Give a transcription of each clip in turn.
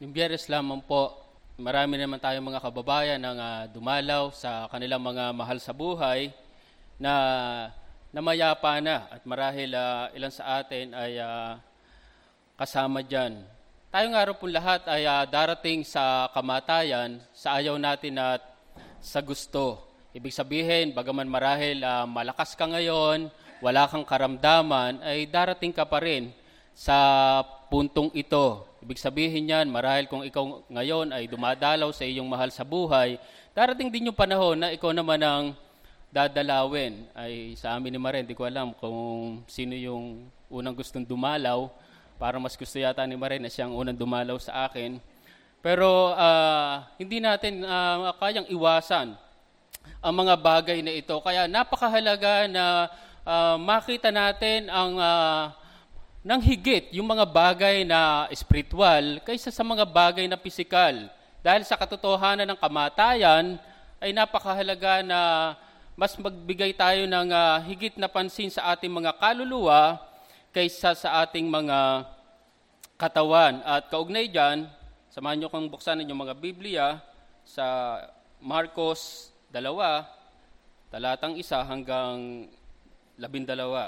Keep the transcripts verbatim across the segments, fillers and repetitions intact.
Yung Biyernes lamang po, marami naman tayong mga kababayan na uh, dumalaw sa kanilang mga mahal sa buhay na namayapa na at marahil uh, ilan sa atin ay uh, kasama dyan. Tayo nga rin po lahat ay uh, darating sa kamatayan sa ayaw natin at sa gusto. Ibig sabihin, bagaman marahil uh, malakas ka ngayon, wala kang karamdaman, ay darating ka pa rin sa puntong ito. Ibig sabihin yan, marahil kung ikaw ngayon ay dumadalaw sa iyong mahal sa buhay, darating din yung panahon na ikaw naman ang dadalawin. Ay sa amin ni Maren, hindi ko alam kung sino yung unang gustong dumalaw. Para mas gusto yata ni Maren na siyang unang dumalaw sa akin. Pero uh, hindi natin uh, kayang iwasan ang mga bagay na ito. Kaya napakahalaga na uh, makita natin ang uh, nang higit yung mga bagay na espiritual kaysa sa mga bagay na pisikal. Dahil sa katotohanan ng kamatayan, ay napakahalaga na mas magbigay tayo ng uh, higit na pansin sa ating mga kaluluwa kaysa sa ating mga katawan. At kaugnay dyan, samahan nyo kong buksan yung mga Biblia sa Marcos dalawa, talatang isa hanggang labindalawa.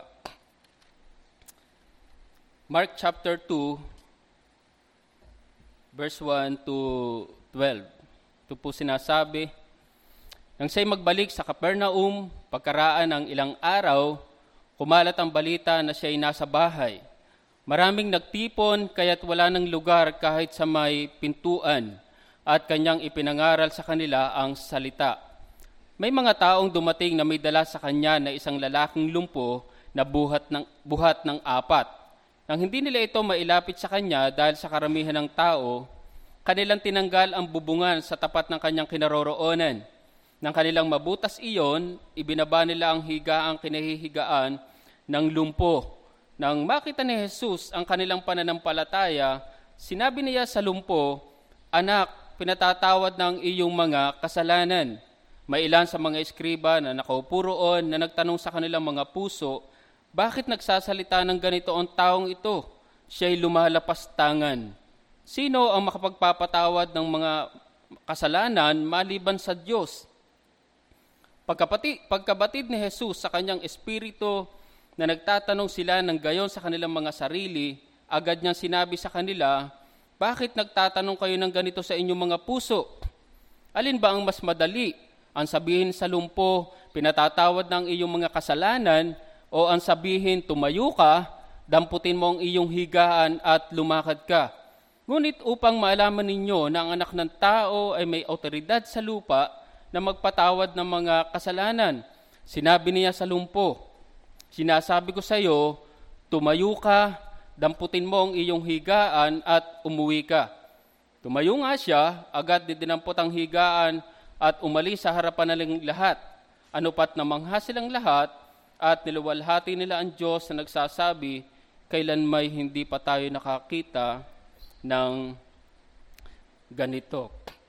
Mark chapter two, verse one to twelve. Ito po sinasabi, nang siya'y magbalik sa Capernaum, pagkaraan ng ilang araw, kumalat ang balita na siya'y nasa bahay. Maraming nagtipon, kaya't wala ng lugar kahit sa may pintuan, at kanyang ipinangaral sa kanila ang salita. May mga taong dumating na may dala sa kanya na isang lalaking lumpo na buhat ng, buhat ng apat. Nang hindi nila ito mailapit sa kanya dahil sa karamihan ng tao, kanilang tinanggal ang bubungan sa tapat ng kanyang kinaroroonan. Nang kanilang mabutas iyon, ibinaba nila ang higaang kinahihigaan ng lumpo. Nang makita ni Jesus ang kanilang pananampalataya, sinabi niya sa lumpo, "Anak, pinatatawad ng iyong mga kasalanan." May ilan sa mga eskriba na nakaupo roon na nagtanong sa kanilang mga puso, "Bakit nagsasalita ng ganito ang taong ito? Siya'y lumalapas tangan. Sino ang makapagpapatawad ng mga kasalanan maliban sa Diyos?" Pagkapati, pagkabatid ni Jesus sa kanyang espiritu na nagtatanong sila ng gayon sa kanilang mga sarili, agad niyang sinabi sa kanila, "Bakit nagtatanong kayo ng ganito sa inyong mga puso? Alin ba ang mas madali? Ang sabihin sa lumpo, pinatatawad ng iyong mga kasalanan, o ang sabihin, tumayo ka, damputin mo ang iyong higaan at lumakad ka? Ngunit upang maalaman ninyo na ang anak ng tao ay may awtoridad sa lupa na magpatawad ng mga kasalanan, sinabi niya sa lumpo, sinasabi ko sa iyo, tumayo ka, damputin mo ang iyong higaan at umuwi ka. Tumayo nga siya, agad dinampot ang higaan at umalis sa harapan ng lahat. Ano pat namangha silang lahat, at niluwalhati nila ang Diyos na nagsasabi, kailan may hindi pa tayo nakakita ng ganito.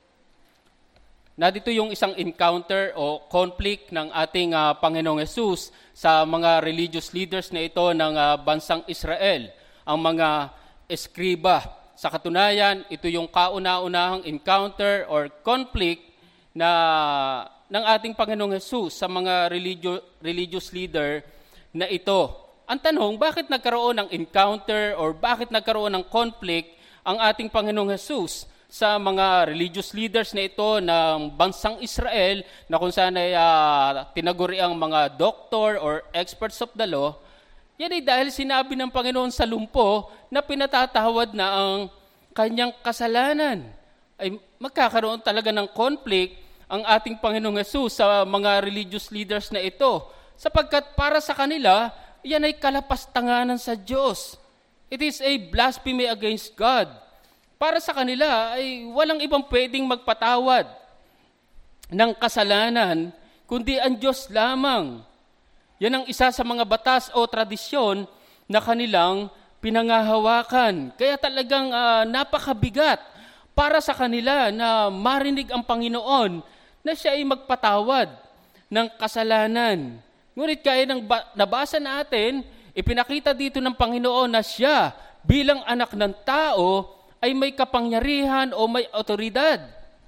Narito yung isang encounter o conflict ng ating uh, Panginoong Hesus sa mga religious leaders na ito ng uh, bansang Israel, ang mga eskriba. Sa katunayan, ito yung kauna-unahang encounter or conflict na ng ating Panginoong Hesus sa mga religio, religious leader na ito. Ang tanong, bakit nagkaroon ng encounter or bakit nagkaroon ng conflict ang ating Panginoong Hesus sa mga religious leaders na ito ng bansang Israel na kung saan ay uh, tinaguri ang mga doctor or experts of the law? Yan ay dahil sinabi ng Panginoon sa lumpo na pinatatawad na ang kanyang kasalanan. Ay magkakaroon talaga ng conflict ang ating Panginoong Hesus sa mga religious leaders na ito, sapagkat para sa kanila, yan ay kalapastanganan sa Diyos. It is a blasphemy against God. Para sa kanila, ay walang ibang pwedeng magpatawad ng kasalanan, kundi ang Diyos lamang. Yan ang isa sa mga batas o tradisyon na kanilang pinangahawakan. Kaya talagang uh, napakabigat para sa kanila na marinig ang Panginoon na siya ay magpatawad ng kasalanan. Ngunit kaya nang ba- nabasa natin, ipinakita dito ng Panginoon na siya bilang anak ng tao ay may kapangyarihan o may otoridad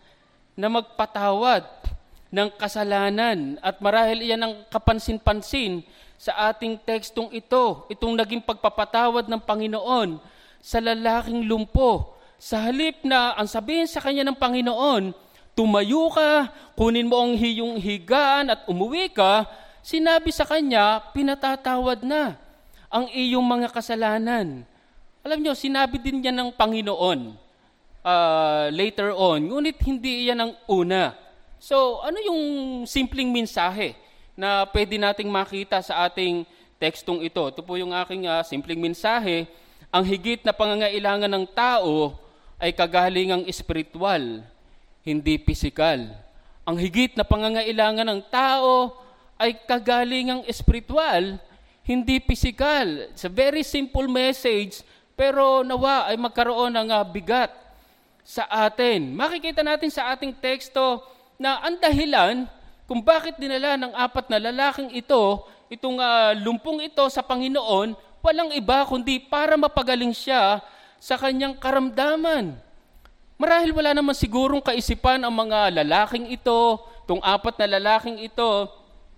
na magpatawad ng kasalanan. At marahil iyan ang kapansin-pansin sa ating tekstong ito, itong naging pagpapatawad ng Panginoon sa lalaking lumpo. Sa halip na ang sabihin sa kanya ng Panginoon, tumayo ka, kunin mo ang iyong higaan at umuwi ka, sinabi sa kanya, pinatatawad na ang iyong mga kasalanan. Alam nyo, sinabi din niya ng Panginoon uh, later on, ngunit hindi iyan ang una. So, ano yung simpleng mensahe na pwede nating makita sa ating tekstong ito? Ito po yung aking uh, simpleng mensahe. Ang higit na pangangailangan ng tao ay kagalingang espiritual, hindi pisikal. Ang higit na pangangailangan ng tao ay kagalingang espiritual, hindi pisikal. It's a very simple message, pero nawa ay magkaroon ng uh, bigat sa atin. Makikita natin sa ating teksto na ang dahilan kung bakit dinala ng apat na lalaking ito, itong uh, lumpong ito sa Panginoon, walang iba kundi para mapagaling siya sa kanyang karamdaman. Marahil wala naman sigurong kaisipan ang mga lalaking ito, itong apat na lalaking ito,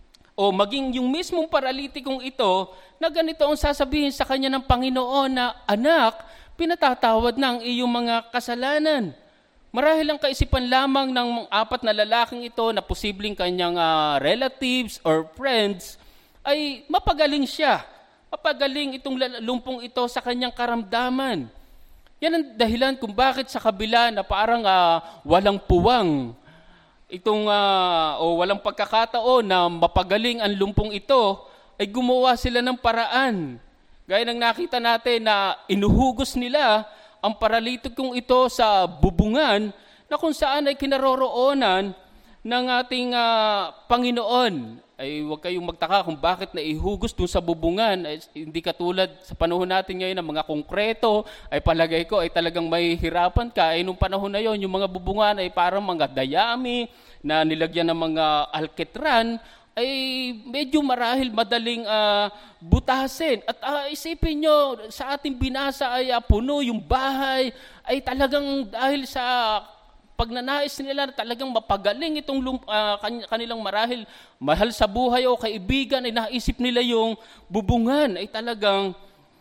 o maging yung mismong paralitikong ito, na ganito ang sasabihin sa kanya ng Panginoon na, anak, pinatatawad na ang iyong mga kasalanan. Marahil ang kaisipan lamang ng apat na lalaking ito na posibleng kanyang uh, relatives or friends, ay mapagaling siya. Mapagaling itong lumpong ito sa kanyang karamdaman. Yan ang dahilan kung bakit sa kabila na parang uh, walang puwang, itong uh, o walang pagkakataon na mapagaling ang lumpong ito, ay gumawa sila ng paraan. Gaya ng nakita natin na inuhugos nila ang paralitikong ito sa bubungan na kung saan ay kinaroroonan ng ating uh, Panginoon. Ay huwag kayong magtaka kung bakit naihugos doon sa bubungan. Ay, hindi katulad sa panahon natin ngayon ng mga konkreto, ay palagay ko ay talagang may hirapan ka. Ay nung panahon na yon, yung mga bubungan ay parang mga dayami na nilagyan ng mga alketran, ay medyo marahil madaling uh, butasin. At uh, isipin nyo, sa ating binasa ay uh, puno yung bahay, ay talagang dahil sa pagnanais nila na talagang mapagaling itong uh, kanilang marahil mahal sa buhay o kaibigan, ay naisip nila yung bubungan ay talagang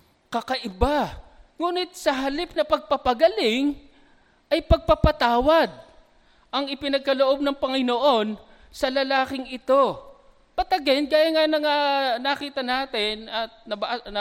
kakaiba. Ngunit sa halip na pagpapagaling, ay pagpapatawad ang ipinagkaloob ng Panginoon sa lalaking ito. But again, gaya nga na nga nakita natin at naba, na,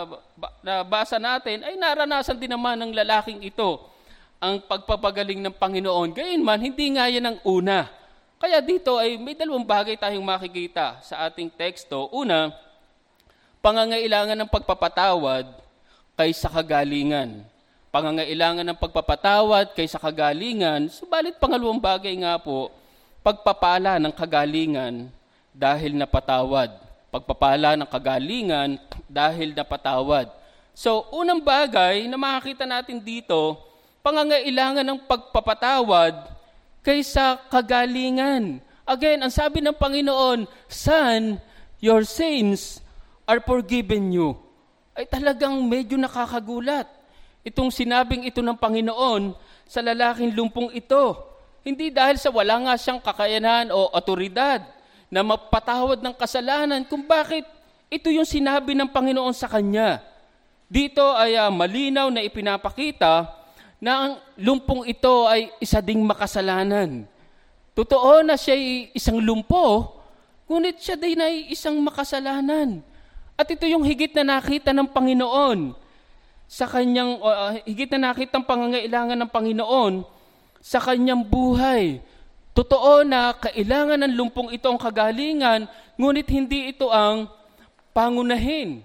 nabasa natin, ay naranasan din naman ng lalaking ito ang pagpapagaling ng Panginoon. Gayunman, hindi nga yan ang una. Kaya dito ay may dalawang bagay tayong makikita sa ating teksto. Una, pangangailangan ng pagpapatawad kaysa kagalingan. Pangangailangan ng pagpapatawad kaysa kagalingan. Subalit pangalawang bagay nga po, pagpapala ng kagalingan dahil napatawad. Pagpapala ng kagalingan dahil napatawad. So, unang bagay na makikita natin dito, pangangailangan ng pagpapatawad kaysa kagalingan. Again, ang sabi ng Panginoon, Son, your sins are forgiven you. Ay talagang medyo nakakagulat. Itong sinabing ito ng Panginoon sa lalaking lumpong ito. Hindi dahil sa wala nga siyang kakayanan o otoridad na mapatawad ng kasalanan, kung bakit ito yung sinabi ng Panginoon sa kanya. Dito ay uh, malinaw na ipinapakita na ang lumpong ito ay isa ding makasalanan. Totoo na siya ay isang lumpo, ngunit siya din ay isang makasalanan. At ito yung higit na nakita ng Panginoon sa kanyang, uh, higit na nakita ang pangangailangan ng Panginoon sa kanyang buhay. Totoo na kailangan ng lumpong ito ang kagalingan, ngunit hindi ito ang pangunahin.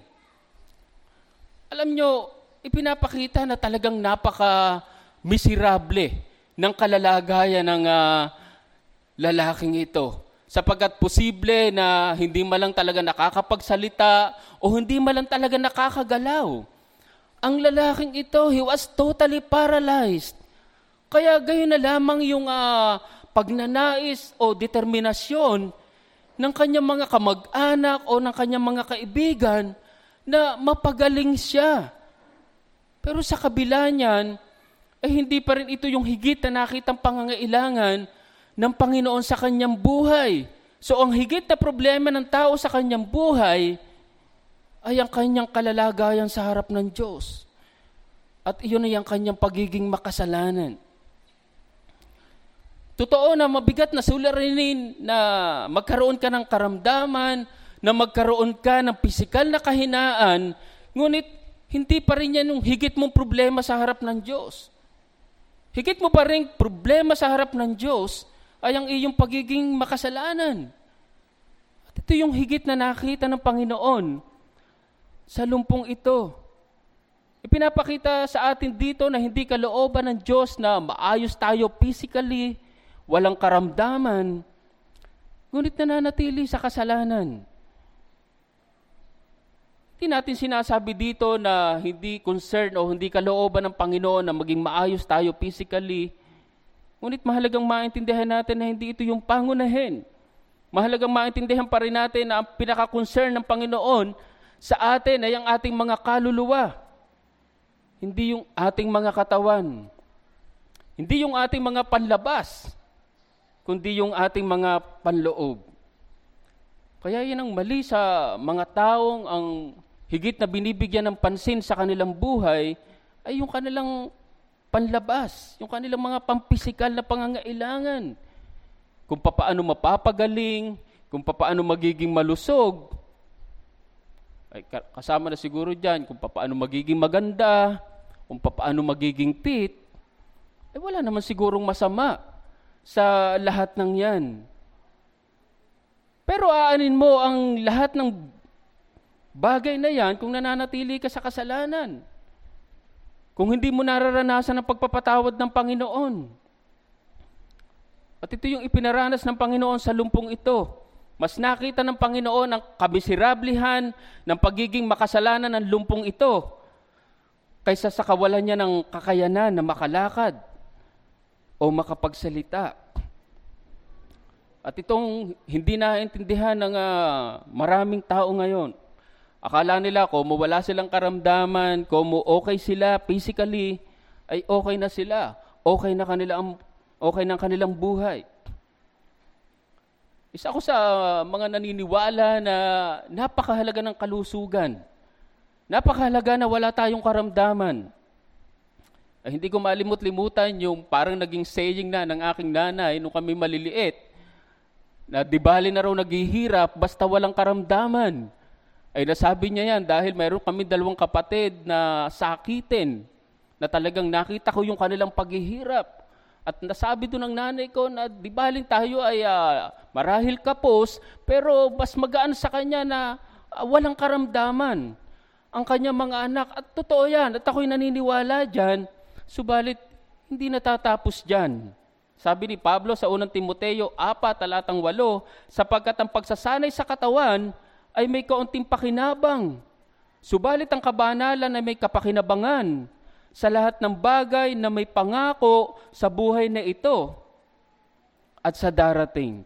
Alam nyo, ipinapakita na talagang napaka-miserable ng kalalagayan ng uh, lalaking ito. Sapagkat posible na hindi malang talaga nakakapagsalita o hindi malang talaga nakakagalaw. Ang lalaking ito, he was totally paralyzed. Kaya gayon na lamang yung uh, pagnanais o determinasyon ng kanyang mga kamag-anak o ng kanyang mga kaibigan na mapagaling siya. Pero sa kabila niyan, ay hindi pa rin ito yung higit na nakitang pangangailangan ng Panginoon sa kanyang buhay. So ang higit na problema ng tao sa kanyang buhay ay ang kanyang kalalagayan sa harap ng Diyos. At iyon ay ang kanyang pagiging makasalanan. Totoo na mabigat na suliranin na magkaroon ka ng karamdaman, na magkaroon ka ng pisikal na kahinaan, ngunit hindi pa rin yan yung higit mong problema sa harap ng Diyos. Higit mo pa rin problema sa harap ng Diyos ay ang iyong pagiging makasalanan. At ito yung higit na nakita ng Panginoon sa lumpong ito. Ipinapakita sa atin dito na hindi kalooban ng Diyos na maayos tayo physically, walang karamdaman, ngunit nananatili sa kasalanan. Hindi natin sinasabi dito na hindi concern o hindi kalooban ng Panginoon na maging maayos tayo physically, ngunit mahalagang maintindihan natin na hindi ito yung pangunahin. Mahalagang maintindihan pa rin natin na ang pinaka-concern ng Panginoon sa atin ay ang ating mga kaluluwa, hindi yung ating mga katawan, hindi yung ating mga panlabas, kundi yung ating mga panloob. Kaya yan ang mali sa mga taong ang higit na binibigyan ng pansin sa kanilang buhay ay yung kanilang panlabas, yung kanilang mga pampisikal na pangangailangan. Kung papaano mapapagaling, kung papaano magiging malusog, ay kasama na siguro dyan, kung papaano magiging maganda, kung papaano magiging fit, ay wala naman sigurong masama sa lahat ng yan. Pero aanin mo ang lahat ng bagay na yan kung nananatili ka sa kasalanan. Kung hindi mo nararanasan ang pagpapatawad ng Panginoon. At ito yung ipinaranas ng Panginoon sa lumpong ito. Mas nakita ng Panginoon ang kamiserablihan ng pagiging makasalanan ng lumpong ito kaysa sa kawalan niya ng kakayanan na makalakad o makapagsalita. At itong hindi naintindihan ng uh, maraming tao ngayon. Akala nila kung wala silang karamdaman, kung okay sila physically, ay okay na sila. Okay na kanilang, okay na kanilang buhay. Isa ako sa mga naniniwala na napakahalaga ng kalusugan. Napakahalaga na wala tayong karamdaman. Ay, hindi ko malimut-limutan yung parang naging saying na ng aking nanay nung kami maliliit, na di bali na raw naghihirap basta walang karamdaman. Ay nasabi niya yan dahil mayroon kami dalawang kapatid na sakitin, na talagang nakita ko yung kanilang paghihirap. At nasabi doon ng nanay ko na di baling tayo ay uh, marahil kapos, pero mas magaan sa kanya na uh, walang karamdaman ang kanyang mga anak. At totoo yan, at ako'y naniniwala dyan, subalit hindi natatapos dyan. Sabi ni Pablo sa unang Timoteo four, talatang eight, sapagkat ang pagsasanay sa katawan ay may kaunting pakinabang. Subalit ang kabanalan ay may kapakinabangan sa lahat ng bagay na may pangako sa buhay na ito at sa darating.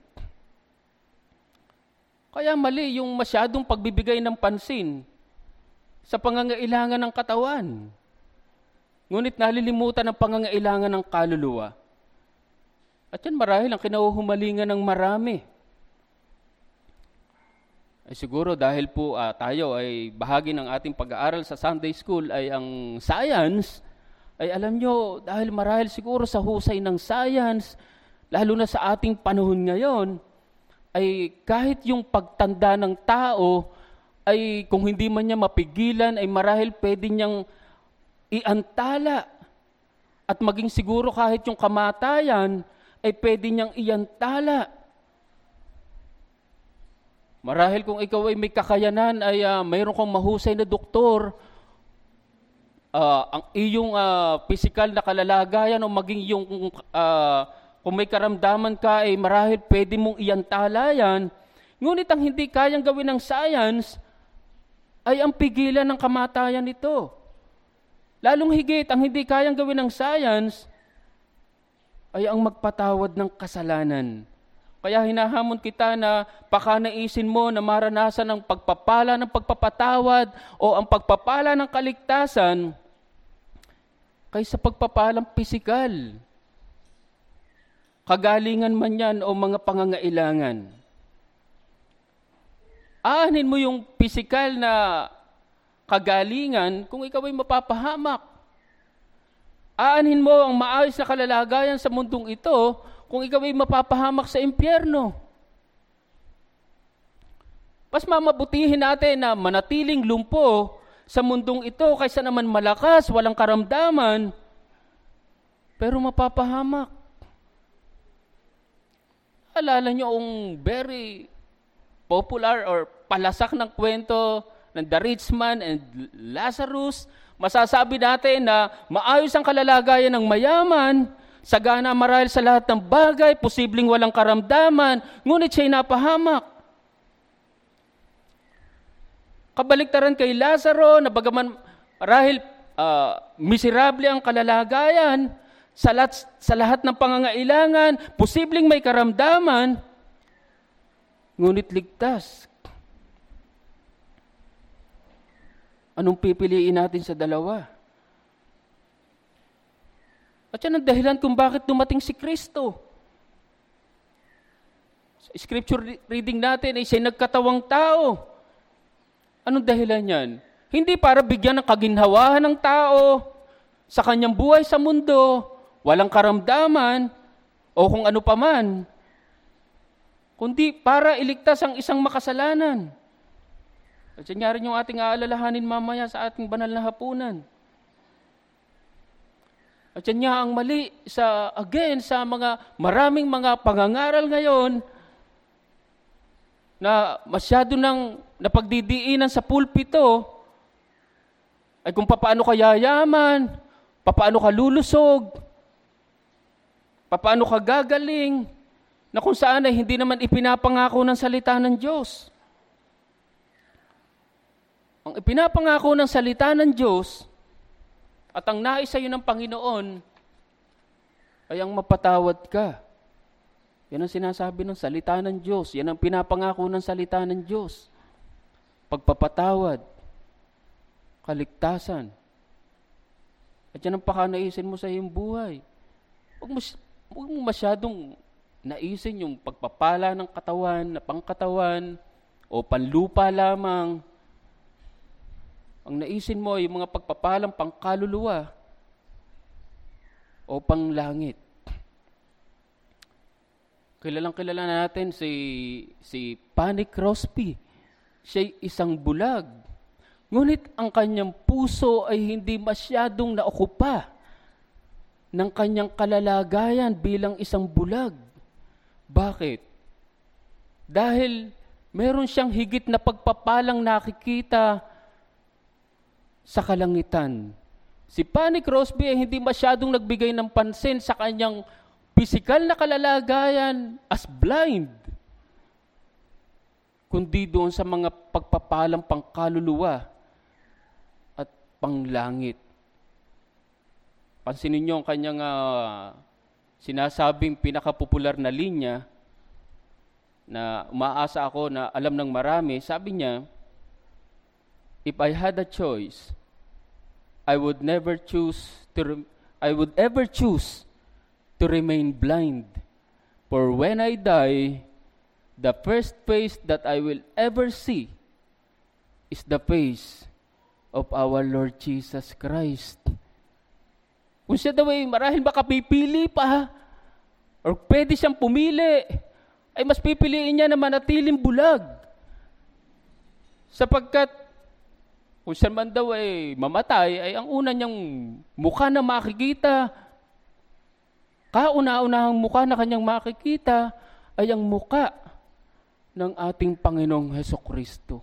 Kaya mali yung masyadong pagbibigay ng pansin sa pangangailangan ng katawan. Ngunit nalilimutan ang pangangailangan ng kaluluwa. At yan marahil ang kinahuhumalingan ng marami. Ay siguro dahil po uh, tayo ay bahagi ng ating pag-aaral sa Sunday School ay ang science, ay alam nyo, dahil marahil siguro sa husay ng science, lalo na sa ating panahon ngayon, ay kahit yung pagtanda ng tao, ay kung hindi man niya mapigilan, ay marahil pwede niyang iantala. At maging siguro kahit yung kamatayan, ay pwede niyang iantala. Marahil kung ikaw ay may kakayanan, ay uh, mayroon kang mahusay na doktor, uh, ang iyong uh, physical na kalalagayan o maging yung, uh, kung may karamdaman ka, ay marahil pwede mong iantala yan. Ngunit ang hindi kayang gawin ng science, ay ang pigilan ng kamatayan nito. Lalong higit, ang hindi kayang gawin ng science, ay ang magpatawad ng kasalanan. Kaya hinahamon kita na pakanaisin mo na maranasan ang pagpapala ng pagpapatawad o ang pagpapala ng kaligtasan kaysa pagpapalang pisikal. Kagalingan man yan o mga pangangailangan. Aanin mo yung pisikal na kagalingan kung ikaw ay mapapahamak. Aanin mo ang maayos na kalalagayan sa mundong ito kung ikaw ay mapapahamak sa impyerno. Mas mamabutihin natin na manatiling lumpo sa mundong ito kaysa naman malakas, walang karamdaman, pero mapapahamak. Alala nyo ang very popular or palasak ng kwento ng The Rich Man and Lazarus. Masasabi natin na maayos ang kalalagayan ng mayaman, sagana marahil sa lahat ng bagay, posibleng walang karamdaman, ngunit siya'y napahamak. Kabaliktaran kay Lazaro, na bagaman marahil uh, miserable ang kalalagayan, sa lahat, sa lahat ng pangangailangan, posibleng may karamdaman, ngunit ligtas. Anong pipiliin natin sa dalawa? At yan ang dahilan kung bakit dumating si Kristo. Sa scripture reading natin ay siya'y nagkatawang tao. Anong dahilan yan? Hindi para bigyan ng kaginhawahan ng tao sa kanyang buhay sa mundo, walang karamdaman, o kung ano paman, kundi para iligtas ang isang makasalanan. At yan nga rin yung ating aalalahanin mamaya sa ating banal na hapunan. At yan nga ang mali sa, again, sa mga maraming mga pangangaral ngayon na masyado nang napagdidiinan sa pulpito ay kung papaano ka yayaman, papaano ka lulusog, paano ka gagaling, na kung saan ay hindi naman ipinapangako ng salita ng Diyos. Ang ipinapangako ng salita ng Diyos at ang nais sa iyo ng Panginoon ay ang mapatawad ka. Yan ang sinasabi ng salita ng Diyos. Yan ang pinapangako ng salita ng Diyos. Pagpapatawad, kaligtasan. At yan ang pakanaisin mo sa iyong buhay. Huwag mo Huwag mo masyadong naisin yung pagpapala ng katawan, na pangkatawan, o panlupa lamang. Ang naisin mo ay yung mga pagpapalang pangkaluluwa o panglangit. Kilalang kilala natin si, si Fanny Crosby. Siya'y isang bulag. Ngunit ang kanyang puso ay hindi masyadong naokupa ng kanyang kalalagayan bilang isang bulag. Bakit? Dahil meron siyang higit na pagpapalang nakikita sa kalangitan. Si Fanny Crosby ay hindi masyadong nagbigay ng pansin sa kanyang pisikal na kalalagayan as blind, kundi doon sa mga pagpapalang pangkaluluwa at panglangit. Pansinin niyo ang kanyang uh, sinasabing pinakapopular na linya na umaasa ako na alam ng marami. Sabi niya, if I had a choice, I would never choose to re- I would ever choose to remain blind. For when I die, the first face that I will ever see is the face of our Lord Jesus Christ. Kung siya daw ay marahil baka pipili pa, or pwede siyang pumili, ay mas pipiliin niya na manatiling bulag. Sapagkat, kung siya man daw ay mamatay, ay ang una niyang mukha na makikita, kauna-unahang mukha na kanyang makikita, ay ang mukha ng ating Panginoong Hesukristo.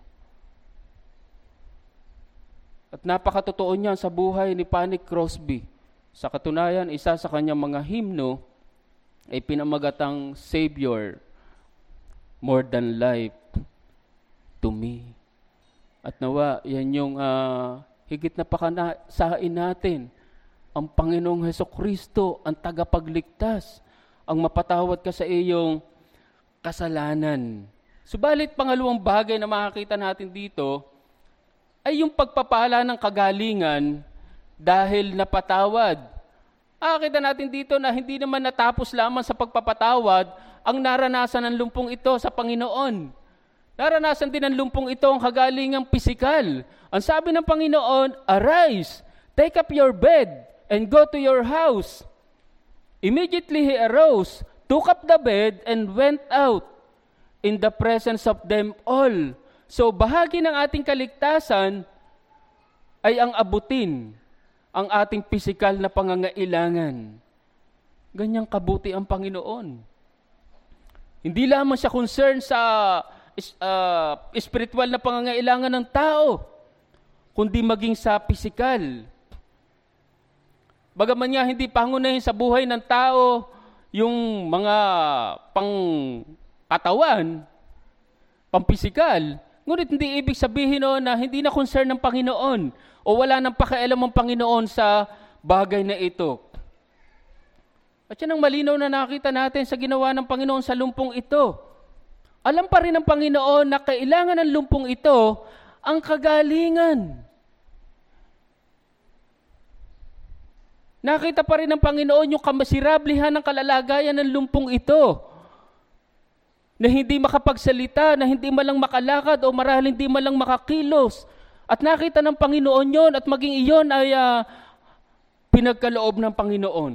At napakatotoo niyan sa buhay ni Fanny Crosby. Sa katunayan, isa sa kanyang mga himno ay pinamagatang Savior, more than life to me. At nawa, yan yung uh, higit na pakanasain natin. Ang Panginoong Hesukristo, ang tagapagligtas, ang mapatawad ka sa iyong kasalanan. Subalit, pangalawang bagay na makakita natin dito ay yung pagpapala ng kagalingan dahil napatawad. Akita natin dito na hindi naman natapos lamang sa pagpapatawad ang naranasan ng lumpong ito sa Panginoon. Naranasan din ng lumpong ito ang kagalingang pisikal. Ang sabi ng Panginoon, "Arise, take up your bed, and go to your house." Immediately he arose, took up the bed, and went out in the presence of them all. So bahagi ng ating kaligtasan ay ang abutin ang ating pisikal na pangangailangan. Ganyang kabuti ang Panginoon. Hindi lamang siya concern sa uh, spiritual na pangangailangan ng tao, kundi maging sa pisikal. Bagaman niya hindi pangunahin sa buhay ng tao yung mga pang-katawan, pang-pisikal, ngunit hindi ibig sabihin noon na hindi na concern ng Panginoon o wala nang pakialam ang Panginoon sa bagay na ito. At yan ang malinaw na nakita natin sa ginawa ng Panginoon sa lumpong ito. Alam pa rin ng Panginoon na kailangan ng lumpong ito ang kagalingan. Nakita pa rin ng Panginoon yung kamasirablihan ng kalalagayan ng lumpong ito. Na hindi makapagsalita, na hindi malang makalakad o marahil hindi malang makakilos. At nakita ng Panginoon yon at maging iyon ay uh, pinagkaloob ng Panginoon.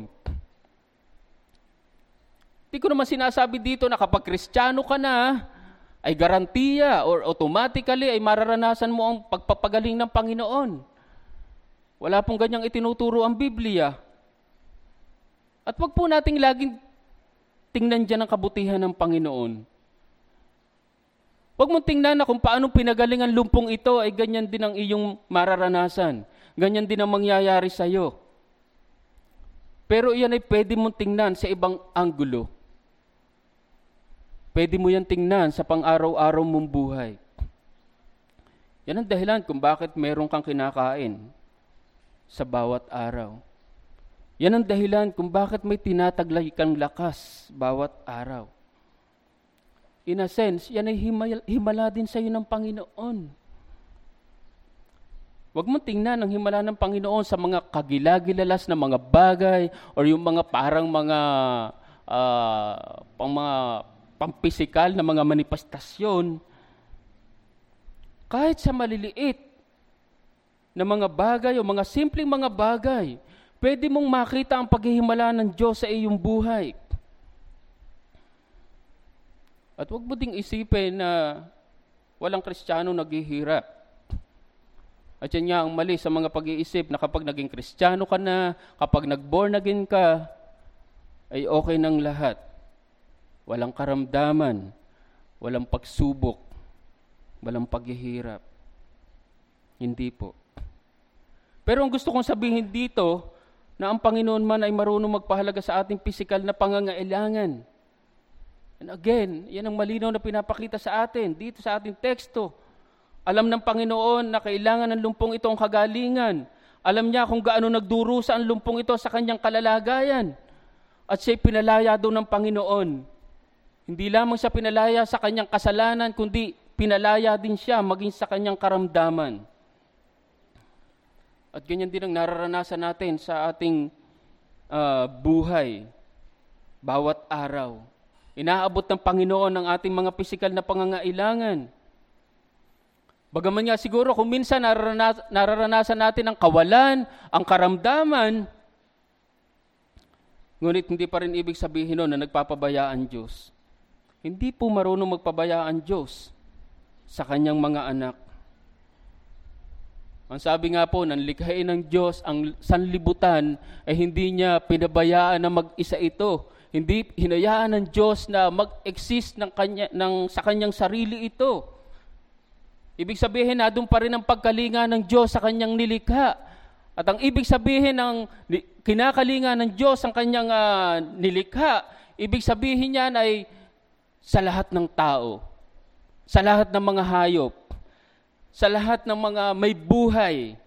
Hindi ko naman sinasabi dito na kapag Kristiyano ka na, ay garantiya or automatically ay mararanasan mo ang pagpapagaling ng Panginoon. Wala pong ganyang itinuturo ang Biblia. At wag po nating laging tingnan dyan ang kabutihan ng Panginoon. Wag mong tingnan na kung paano pinagaling ang lumpong ito ay ganyan din ang iyong mararanasan. Ganyan din ang mangyayari sa iyo. Pero iyan ay pwede mong tingnan sa ibang anggulo. Pwede mo yan tingnan sa pang-araw-araw mong buhay. Yan ang dahilan kung bakit meron kang kinakain sa bawat araw. Yan ang dahilan kung bakit may tinataglay kang lakas bawat araw. In a sense, yan ay himala, himala din sa iyo ng Panginoon. Huwag mong tingnan ang himala ng Panginoon sa mga kagilagilalas na mga bagay or yung mga parang mga uh, pang mga pampisikal na mga manifestasyon. Kahit sa maliliit na mga bagay o mga simpleng mga bagay, pwede mong makita ang paghihimala ng Diyos sa iyong buhay. At huwag mo ding isipin na walang Kristiyano naghihirap. At yan nga ang mali sa mga pag-iisip na kapag naging Kristiyano ka na, kapag nag-born again ka, ay okay ng lahat. Walang karamdaman, walang pagsubok, walang paghihirap. Hindi po. Pero ang gusto kong sabihin dito, na ang Panginoon man ay marunong magpahalaga sa ating pisikal na pangangailangan. And again, yan ang malinaw na pinapakita sa atin, dito sa ating teksto. Alam ng Panginoon na kailangan ng lumpong ito ang kagalingan. Alam niya kung gaano nagdurusa ang lumpong ito sa kanyang kalalagayan. At siya'y pinalaya doon ng Panginoon. Hindi lamang siya pinalaya sa kanyang kasalanan, kundi pinalaya din siya maging sa kanyang karamdaman. At ganyan din ang nararanasan natin sa ating uh, buhay, bawat araw. Inaabot ng Panginoon ang ating mga pisikal na pangangailangan. Bagaman nga siguro kung minsan nararanas- nararanasan natin ang kawalan, ang karamdaman, ngunit hindi pa rin ibig sabihin nun na nagpapabaya ang Diyos. Hindi po marunong magpabaya ang Diyos sa kanyang mga anak. Ang sabi nga po, ng likhain ng Diyos, ang sanlibutan ay hindi niya pinabayaan na mag-isa ito. Hindi hinayaan ng Diyos na mag-exist ng kanya, ng, sa kanyang sarili ito. Ibig sabihin na doon pa rin ang pagkalinga ng Diyos sa kanyang nilikha. At ang ibig sabihin ng kinakalinga ng Diyos ang kanyang uh, nilikha, ibig sabihin niyan ay sa lahat ng tao, sa lahat ng mga hayop, sa lahat ng mga may buhay,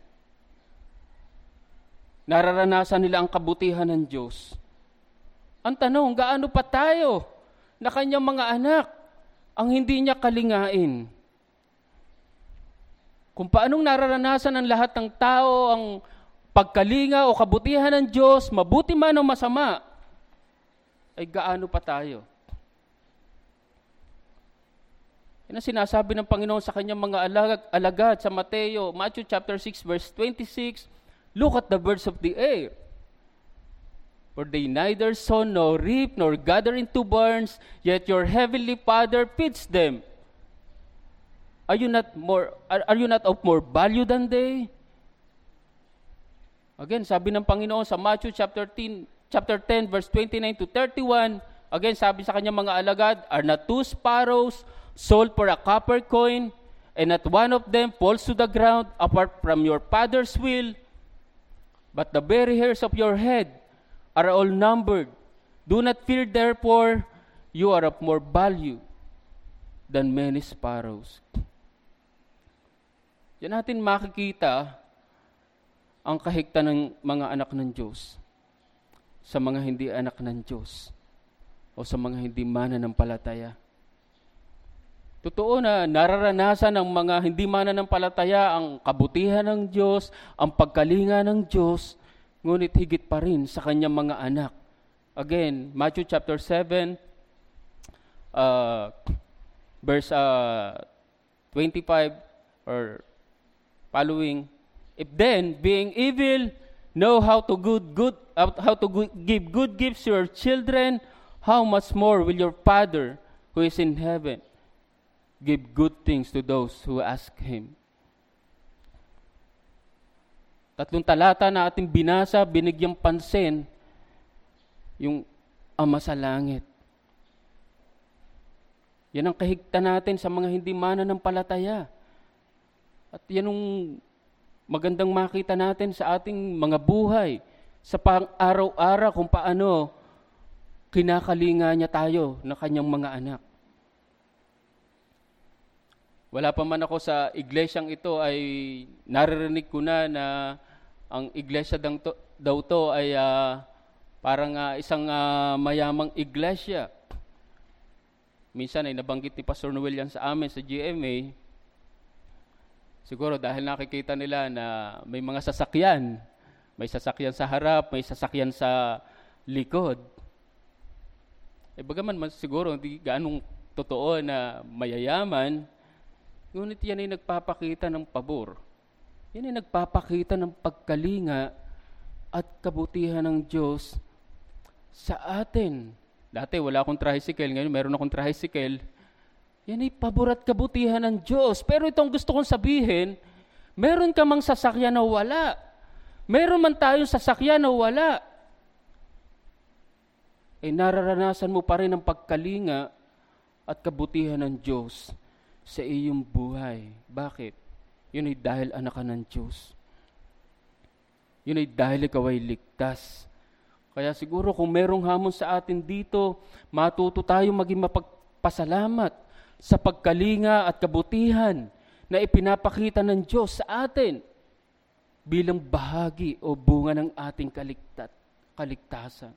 nararanasan nila ang kabutihan ng Diyos. Ang tanong, gaano pa tayo na kanyang mga anak ang hindi niya kalingain? Kung paanong nararanasan ng lahat ng tao ang pagkalinga o kabutihan ng Diyos, mabuti man o masama, ay gaano pa tayo? Yan ang sinasabi ng Panginoon sa kanyang mga alag- alagad sa Mateo, Matthew chapter six, verse twenty-six, look at the birds of the air. For they neither sow nor reap nor gather into barns, yet your heavenly Father feeds them. Are you not more are, are you not of more value than they? Again, sabi ng Panginoon sa Matthew chapter ten, chapter ten verse twenty-nine to thirty-one, again sabi sa kanyang mga alagad, are not two sparrows sold for a copper coin, and not one of them falls to the ground apart from your Father's will? But the very hairs of your head are all numbered. Do not fear, therefore, you are of more value than many sparrows. Yan natin makikita ang kahigtan ng mga anak ng Diyos sa mga hindi anak ng Diyos o sa mga hindi mananampalataya. Totoo na nararanasan ng mga hindi mananampalataya ang kabutihan ng Diyos, ang pagkalinga ng Diyos, ngunit higit pa rin sa kanyang mga anak. Again, Matthew chapter seven, uh, verse uh, twenty-five or following, if then, being evil, know how to good good how to good, give good gifts to your children, how much more will your Father who is in heaven give good things to those who ask Him? Tatlong talata na ating binasa, binigyang pansin yung Ama sa langit. Yan ang kahigtan natin sa mga hindi mananampalataya. At yan ang magandang makita natin sa ating mga buhay, sa pang-araw-araw kung paano kinakalinga niya tayo ng kanyang mga anak. Wala pa man ako sa iglesyang ito ay naririnig ko na na ang iglesia daw to, daw to ay uh, parang uh, isang uh, mayamang iglesia. Minsan ay nabanggit ni Pastor Noel yan sa amin sa G M A. Siguro dahil nakikita nila na may mga sasakyan. May sasakyan sa harap, may sasakyan sa likod. Eh bagaman man siguro hindi gaanong totoo na mayayaman, ngunit yan ay nagpapakita ng pabor. Yan ay nagpapakita ng pagkalinga at kabutihan ng Diyos sa atin. Dati wala akong tricycle, ngayon meron akong tricycle. Yan ay pabor at kabutihan ng Diyos. Pero itong gusto kong sabihin, meron ka mang sasakyan na wala. Meron man tayong sasakyan na wala. Eh nararanasan mo pa rin ang pagkalinga at kabutihan ng Diyos sa iyong buhay. Bakit? Yun ay dahil anak ka ng Diyos. Yun ay dahil ikaw ay ligtas. Kaya siguro kung merong hamon sa atin dito, matuto tayo maging mapagpasalamat sa pagkalinga at kabutihan na ipinapakita ng Diyos sa atin bilang bahagi o bunga ng ating kaligtat, kaligtasan.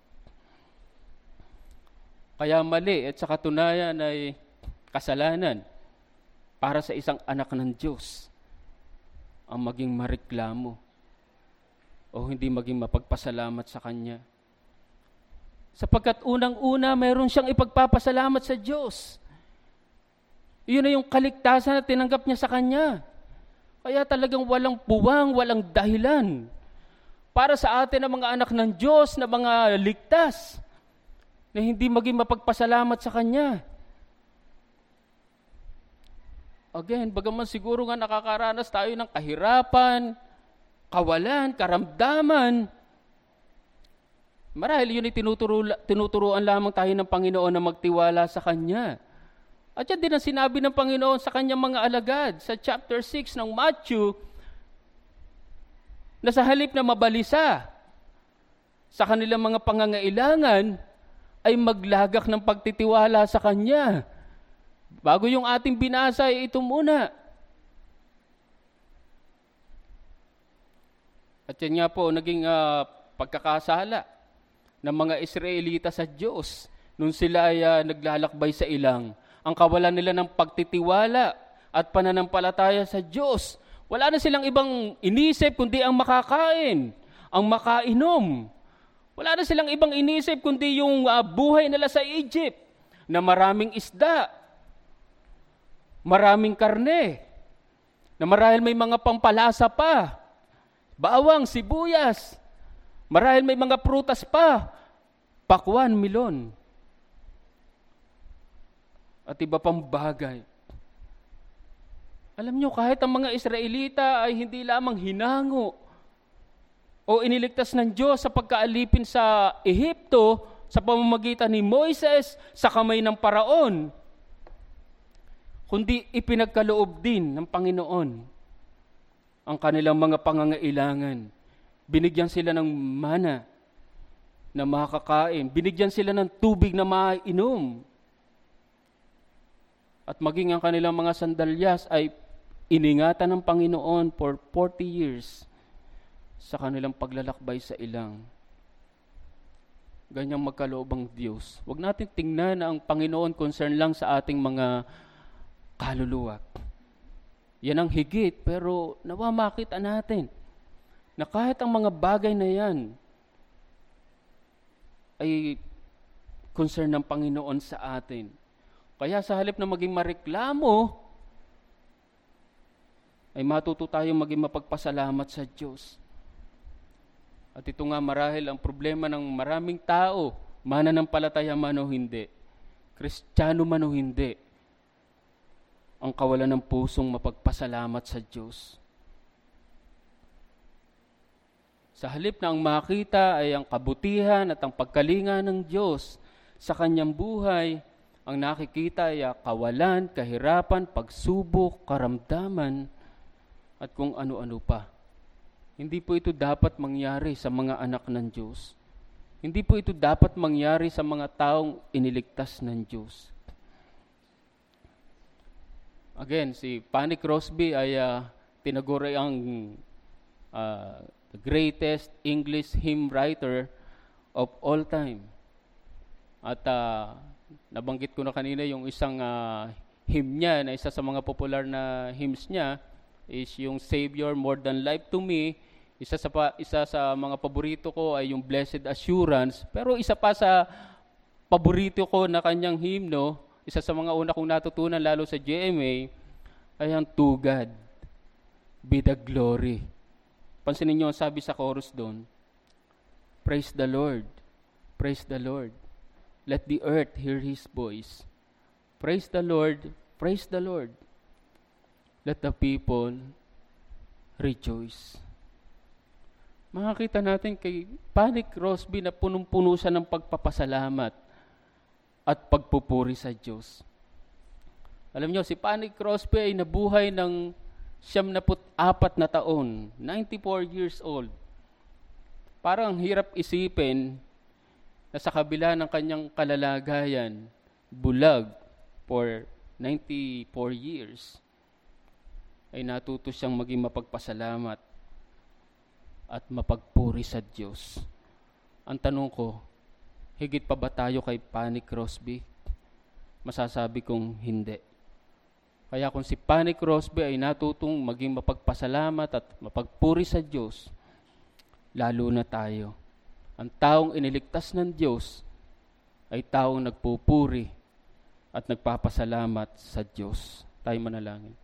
Kaya mali at sa katunayan ay kasalanan para sa isang anak ng Diyos ang maging mareklamo o hindi maging mapagpasalamat sa Kanya. Sapagkat unang-una, mayroon siyang ipagpapasalamat sa Diyos. Iyon na yung kaligtasan na tinanggap niya sa Kanya. Kaya talagang walang puwang, walang dahilan para sa atin ang mga anak ng Diyos na mga ligtas na hindi maging mapagpasalamat sa Kanya. Again, bagaman siguro nga nakakaranas tayo ng kahirapan, kawalan, karamdaman, marahil yun ay tinuturo, tinuturuan lamang tayo ng Panginoon na magtiwala sa Kanya. At yan din ang sinabi ng Panginoon sa Kanyang mga alagad sa chapter six ng Matthew, na sa halip na mabalisa sa kanilang mga pangangailangan, ay maglagak ng pagtitiwala sa Kanya. Bago yung ating binasa, ay ito muna. At yan nga po, naging uh, pagkakasala ng mga Israelita sa Diyos nung sila ay uh, naglalakbay sa ilang. Ang kawalan nila ng pagtitiwala at pananampalataya sa Diyos. Wala na silang ibang inisip kundi ang makakain. ang makainom. Wala na silang ibang inisip kundi yung uh, buhay nila sa Egypt na maraming isda, maraming karne, na marahil may mga pampalasa pa, bawang, sibuyas, marahil may mga prutas pa, pakwan, milon, at iba pang bagay. Alam nyo, kahit ang mga Israelita ay hindi lamang hinango o iniligtas ng Diyos sa pagkaalipin sa Ehipto sa pamamagitan ni Moises sa kamay ng Paraon, kundi ipinagkaloob din ng Panginoon ang kanilang mga pangangailangan. Binigyan sila ng mana na makakain. Binigyan sila ng tubig na maiinom. At maging ang kanilang mga sandalyas ay iningatan ng Panginoon for forty years sa kanilang paglalakbay sa ilang. Ganyang magkaloob ang Diyos. Huwag natin tingnan na ang Panginoon concern lang sa ating mga kaluluwa. Yan ang higit, pero nawa makita natin na kahit ang mga bagay na yan ay concern ng Panginoon sa atin. Kaya sa halip na maging mareklamo, ay matuto tayong maging mapagpasalamat sa Diyos. At ito nga marahil ang problema ng maraming tao, mananampalataya man o hindi, Kristiyano man o hindi, ang kawalan ng pusong mapagpasalamat sa Diyos. Sa halip na ang makita ay ang kabutihan at ang pagkalinga ng Diyos sa kanyang buhay, ang nakikita ay kawalan, kahirapan, pagsubok, karamdaman, at kung ano-ano pa. Hindi po ito dapat mangyari sa mga anak ng Diyos. Hindi po ito dapat mangyari sa mga taong iniligtas ng Diyos. Again, si Fanny Crosby ay uh, tinaguri ang uh, the greatest English hymn writer of all time. At uh, nabanggit ko na kanina yung isang uh, hymn niya, na isa sa mga popular na hymns niya, is yung Savior More Than Life to Me. Isa sa, pa, isa sa mga paborito ko ay yung Blessed Assurance. Pero isa pa sa paborito ko na kanyang hymno, isa sa mga una kong natutunan lalo sa J M A, ay ang To God be the glory. Pansinin niyo ang sabi sa chorus doon, Praise the Lord, praise the Lord. Let the earth hear His voice. Praise the Lord, praise the Lord. Let the people rejoice. Makakita natin kay Fanny Crosby na punong-puno siya ng pagpapasalamat at pagpupuri sa Diyos. Alam niyo, si Fanny Crosby ay nabuhay ng siyam na apat na taon, ninety-four years old. Parang hirap isipin na sa kabila ng kanyang kalalagayan, bulag for ninety-four years, ay natuto siyang maging mapagpasalamat at mapagpuri sa Diyos. Ang tanong ko, higit pa ba tayo kay Fanny Crosby? Masasabi kong hindi. Kaya kung si Fanny Crosby ay natutong maging mapagpasalamat at mapagpuri sa Diyos, lalo na tayo. Ang taong iniligtas ng Diyos ay taong nagpupuri at nagpapasalamat sa Diyos. Tayo manalangin.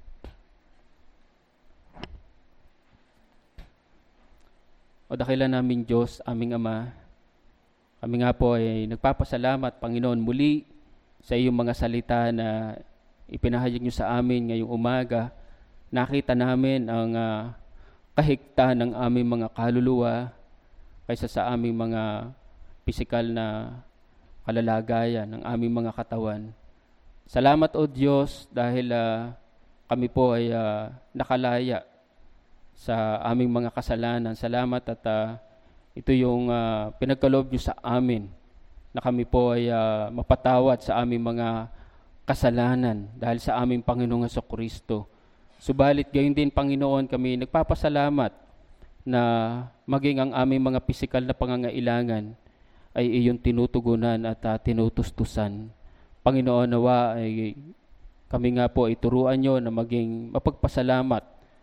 O dakilan namin Diyos, aming Ama, kami nga po ay nagpapasalamat, Panginoon, muli sa iyong mga salita na ipinahayag niyo sa amin ngayong umaga. Nakita namin ang uh, kahigta ng aming mga kaluluwa kaysa sa aming mga pisikal na kalalagayan, ng aming mga katawan. Salamat, O Diyos, dahil uh, kami po ay uh, nakalaya sa aming mga kasalanan. Salamat at uh, ito yung uh, pinagkaloob niyo sa amin na kami po ay uh, mapatawad sa aming mga kasalanan dahil sa aming Panginoong Jesucristo. Subalit gayon din, Panginoon, kami nagpapasalamat na maging ang aming mga pisikal na pangangailangan ay iyong tinutugunan at uh, tinutustusan. Panginoon, nawa ay kami nga po ay turuan niyo na maging mapagpasalamat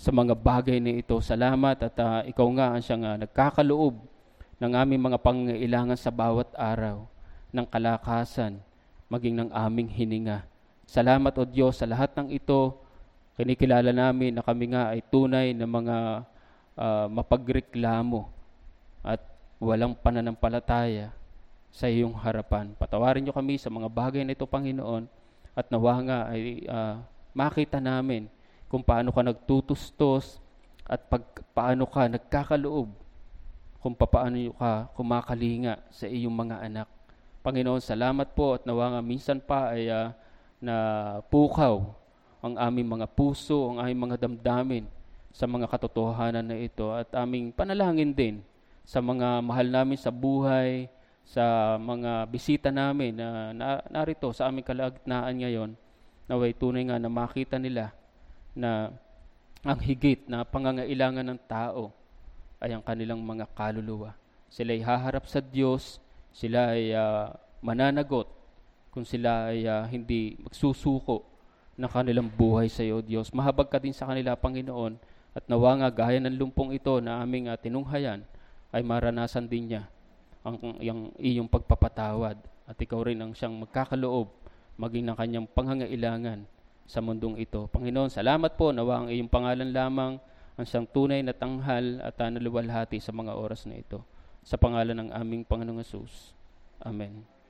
sa mga bagay na ito. Salamat at uh, ikaw nga ang siyang uh, nagkakaloob ng aming mga pangangailangan sa bawat araw, ng kalakasan, maging ng aming hininga. Salamat o Diyos sa lahat ng ito. Kinikilala namin na kami nga ay tunay na mga uh, mapagreklamo at walang pananampalataya sa iyong harapan. Patawarin niyo kami sa mga bagay na ito, Panginoon, at nawa nga ay uh, makita namin kung paano ka nagtutustos at pag, paano ka nagkakaloob, kung paano ka kumakalinga sa iyong mga anak. Panginoon, salamat po at nawa nga minsan pa ay uh, na pukaw ang aming mga puso, ang aming mga damdamin sa mga katotohanan na ito at aming panalangin din sa mga mahal namin sa buhay, sa mga bisita namin na, na narito sa aming kalagitnaan ngayon, naway tunay nga na makita nila na ang higit na pangangailangan ng tao ay ang kanilang mga kaluluwa. Sila ay haharap sa Diyos, sila ay uh, mananagot kung sila ay uh, hindi magsusuko ng kanilang buhay sa iyo, Diyos. Mahabag ka din sa kanila, Panginoon, at nawa nga gaya ng lumpong ito na aming uh, tinunghayan ay maranasan din niya ang, ang iyong pagpapatawad at ikaw rin ang siyang magkakaloob maging ng kanyang pangangailangan sa mundong ito. Panginoon, salamat po, nawa ang iyong pangalan lamang ang siyang tunay na tanghal at uh, naluwalhati sa mga oras na ito. Sa pangalan ng aming Panginoong Hesus. Amen.